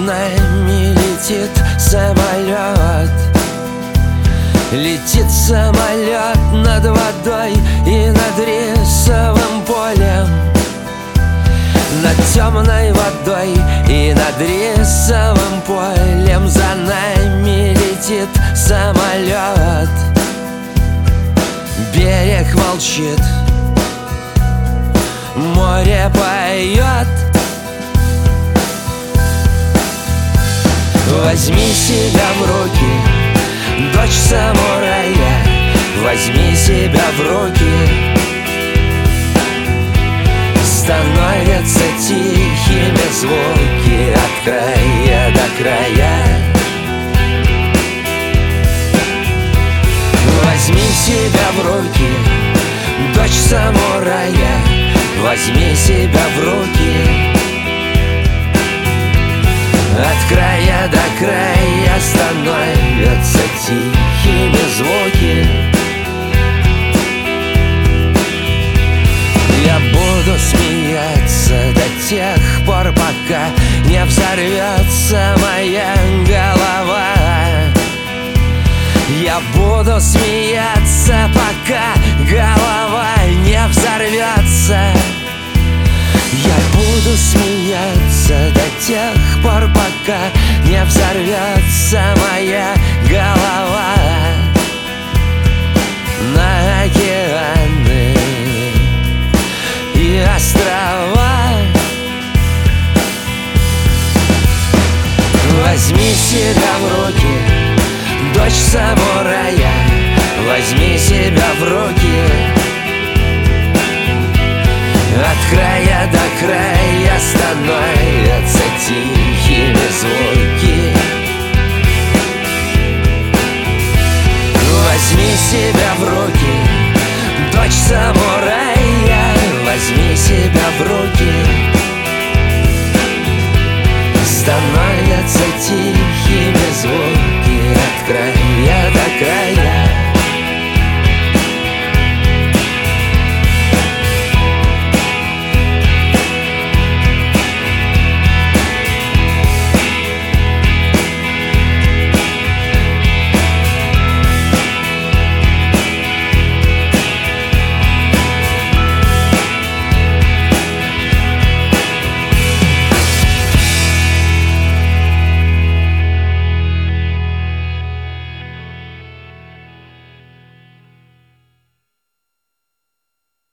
нами летит самолет. Летит самолет над водой и над рисовым полем, над темной водой и над рисовым полем. За нами летит самолет. Берег молчит, море поет. Возьми себя в руки, дочь самурая, возьми себя в руки. Становятся тихими звуки от края до края. Возьми себя в руки, дочь самурая, возьми себя в руки. От края до края становятся тихими звуки. Я буду смеяться до тех пор, пока не взорвется моя голова. Я буду смеяться, пока голова не взорвется. Я буду смеяться до тех пор, пока не взорвется моя голова. На океаны и острова. Возьми себя в руки, дочь самурая, возьми себя в руки. От края до края становятся тихими звуки. Возьми себя в руки, дочь самурая,